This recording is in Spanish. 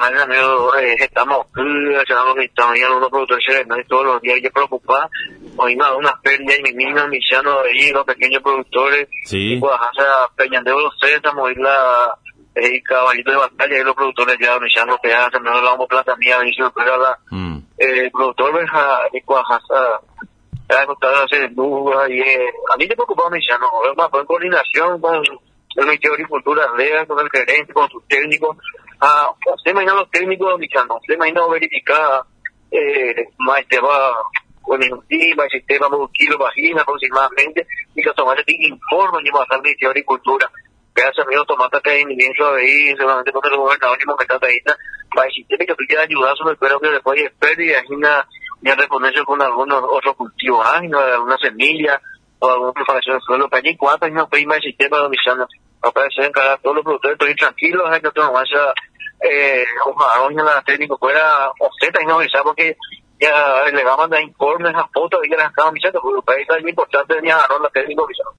estamos y algunos productores no todos los días hay que preocupar. Hoy no, unas pérdidas y mi niños, mis llanos ahí, los pequeños productores, Sí. Guajasa, Peñandeo, los Sésamos, y la Caballito de Batalla, y los productores ya, mis llanos que hacen, no la vamos plata mía, y se lo pega la, el productor de Guajasa, ha costado hacer dudas, y a mí te preocupaba mis llanos, más en coordinación con el Ministerio de Agricultura, con el gerente, con sus técnicos. Usted imagina los técnicos dominicanos, usted imagina verificar más va con el sistema por kilo vagina aproximadamente, y que automáticamente informe y pasar al Ministerio de Agricultura. Que hace amigo tomate que hay inmenso ahí, seguramente con el gobernador y momentadita, para el sistema que pide ayuda, solo espero que después de pérdida, y a reponerse con algunos otros cultivos, alguna semilla, o alguna preparación de suelo, para allí 4 años prima el sistema dominicano. Para se encargar todos los productores, estoy tranquilos, que no vaya ojalá la técnico fuera Z y no avisar porque ya le va a mandar informes a fotos y que las estaban avisando, porque para eso es muy importante venir a agarrar la técnico avisado.